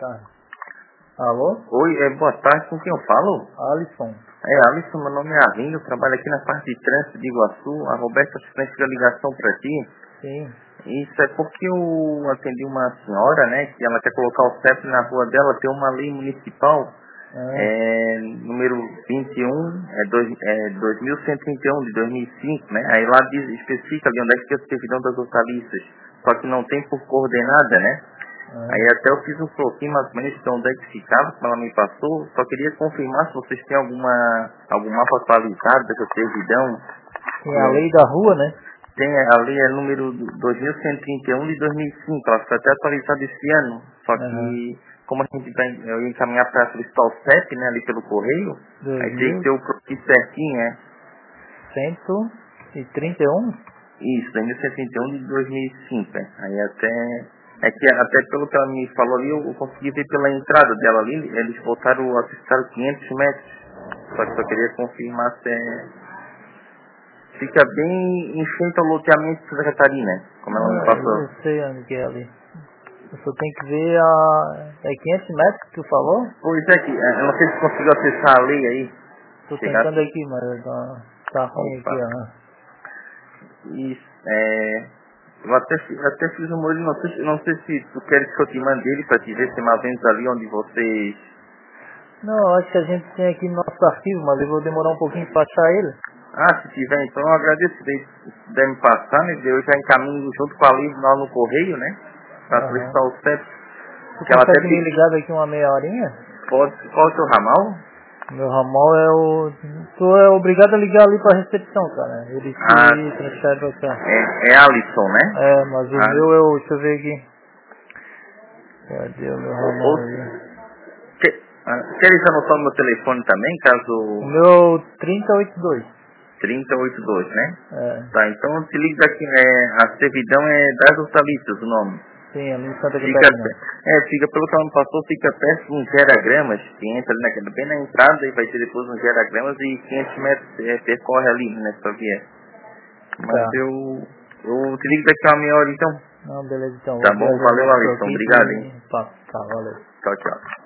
tarde. Alô? Oi, boa tarde, com quem eu falo? Alisson. Alisson, meu nome é Arlindo, eu trabalho aqui na parte de trânsito de Iguaçu. A Roberta transferiu a ligação para ti. Sim. Isso é porque eu atendi uma senhora, né, que ela quer colocar o CEP na rua dela. Tem uma lei municipal, número 21, 2131 de 2005, né? Aí lá diz, especifica ali onde é que fica a servidão das hortaliças, só que não tem por coordenada, né? Aí até eu fiz um pouquinho mais ou menos de onde é que ficava, como ela me passou. Só queria confirmar se vocês têm algum mapa atualizado dessa servidão. Tem a lei da rua, né? Tem a lei, é número 2131 de 2005, ela foi até atualizada esse ano. Só que, como a gente eu ia encaminhar para solicitar o CEP, né, ali pelo correio, aí tem que ter o croquis certinho, né? 131? Isso, 2131 de 2005, né? Aí até pelo que ela me falou ali, eu consegui ver pela entrada dela ali, eles voltaram a ficar 500 metros. Só que eu queria confirmar se fica bem em frente ao loteamento de Santa Catarina, como ela me passou. Eu sei onde que é ali. Eu só tenho que ver É 500 metros que tu falou? Pois é, que eu não sei se conseguiu acessar a lei aí. Tô tentando aqui, mas tá ruim aqui, Isso, eu até fiz um molho, não sei se tu queres que eu te mande ele pra te ver se é mais ou menos ali onde vocês... Não, eu acho que a gente tem aqui no nosso arquivo, mas eu vou demorar um pouquinho pra achar ele. Se tiver, então eu agradeço se puder me passar, né? Eu já encaminho junto com a Liv lá no correio, né? Pra solicitar o CEP. Tu Que ela consegue até me ligar daqui uma meia horinha? Qual é o seu ramal? Meu ramal é o... Tu é obrigado a ligar ali pra recepção, cara. Ele te transfere pra cá. É Alisson, né? Mas o meu é o... Deixa eu ver aqui. Cadê o meu ramal aí? Queres anotar o meu telefone também, caso... O meu é o 3082. 3082, né? É. Tá, então eu te ligo daqui, a servidão é das hortaliças, o nome. Sim, ali em Santa Catarina. Fica, pelo que ela me passou, fica perto de uns geragramas, que entra ali bem na entrada, e vai ter depois uns geragramas e 500 metros percorre ali, né, pra via. Mas eu te ligo daqui a uma meia hora, então. Não, beleza, então. Tá bom, valeu, Alisson, obrigado, hein. Tá, valeu. Tchau, tchau.